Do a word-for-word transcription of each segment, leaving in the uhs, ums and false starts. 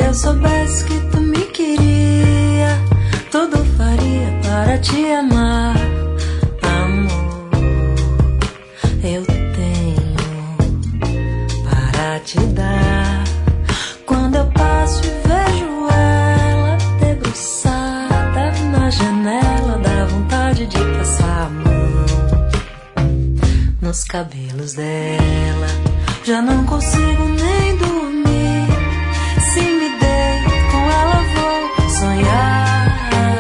eu soubesse que tu me queria, tudo faria para te amar. Amor, eu tenho para te dar. Quando eu passo e vejo ela debruçada na janela, dá vontade de passar a mão nos cabelos dela. Já não consigo nem dormir, se me deito com ela vou sonhar,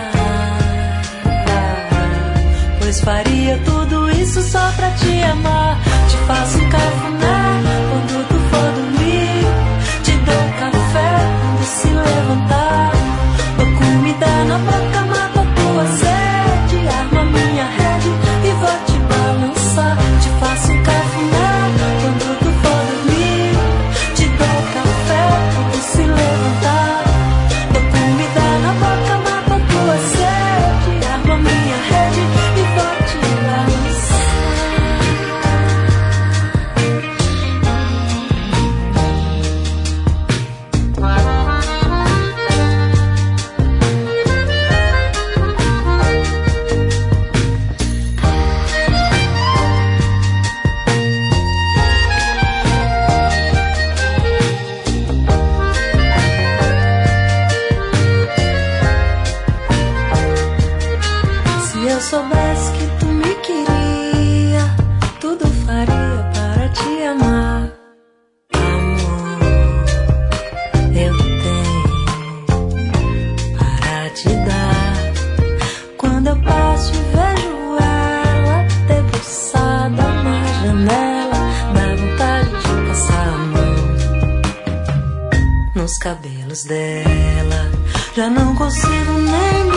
pois faria tudo isso só pra te amar. Te faço um cafuné quando tu for dormir, te dou café quando se levantar, dou comida na boca, mato a tua sede, arma minha rede e vou te balançar. Te faço um cafuné quando tu for dormir, te dou café quando se levantar, dou comida na boca, mato a tua sede, arma minha rede e vou te balançar. Se eu soubesse que tu me queria, tudo faria para te amar. Amor, eu tenho para te dar. Quando eu passo e vejo ela debruçada na janela, dá vontade de passar a mão nos cabelos dela. Já não consigo nem